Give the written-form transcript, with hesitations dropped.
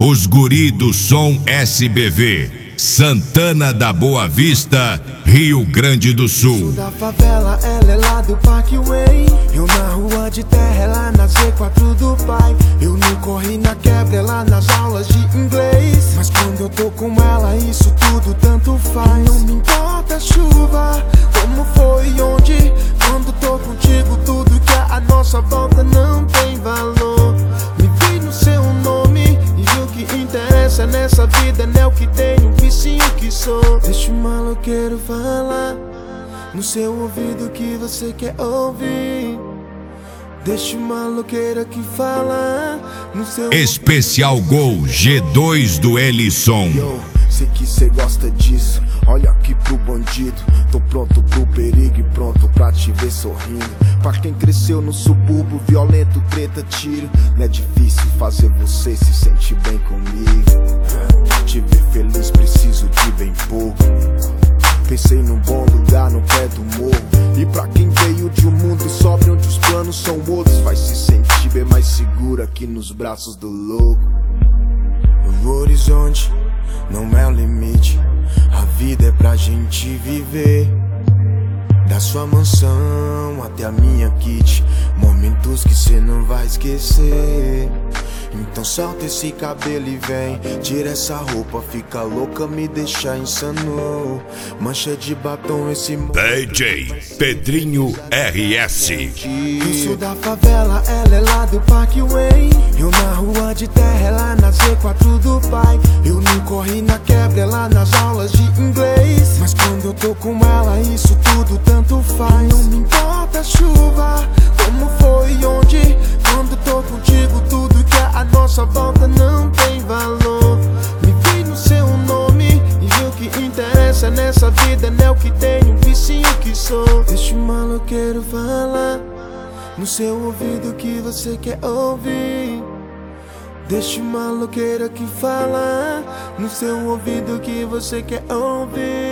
os guri do som SBV, Santana da Boa Vista, Rio Grande do Sul. Da favela, ela é lá do Parkway. Eu na rua de terra, ela na Z4 do pai. Eu não corri na quebra, ela nas aulas de inglês. Mas quando eu tô com ela, isso tudo tanto faz. Não me importa a chuva, como foi e onde. Quando tô contigo, tudo que é a nossa volta não tem valor. Me vi no seu nome e o que interessa nessa vida não é o que tenho, e sim o que sou. Deixa o maloqueiro falar no seu ouvido que você quer ouvir. Deixa o maloqueiro aqui falar no seu Especial Gol G2 do Elisson. Yo, sei que cê gosta disso, olha aqui pro bandido. Tô pronto pro perigo e pronto pra te ver sorrindo. Pra quem cresceu no subúrbio, violento, treta, tiro. Não é difícil fazer você se sentir bem comigo. Te ver feliz preciso de bem pouco. Pensei num bom lugar no pé do morro. E pra quem veio de um mundo sóbrio onde os planos são outros, vai se sentir bem mais seguro aqui nos braços do louco. O horizonte não é o limite, a vida é pra gente viver. Da sua mansão até a minha kit, momentos que cê não vai esquecer. Então solta esse cabelo e vem, tira essa roupa, fica louca, me deixa insano. Mancha de batom esse DJ Pedrinho RS. Eu sou da favela, ela é lá do Parkway. Eu na rua de terra, ela na Z4 do pai. Eu não corri na quebra, ela nas aulas de inglês. Mas quando eu tô com ela, isso tudo tanto faz. Não me importa a chuva, como foi e onde. Quando tô contigo, tudo que é a nossa volta não tem valor. Me vi no seu nome e o que interessa nessa vida não é o que tenho, e sim o que sou. Deixa o maloqueiro falar no seu ouvido que você quer ouvir. Deixa o maloqueiro aqui falar no seu ouvido que você quer ouvir.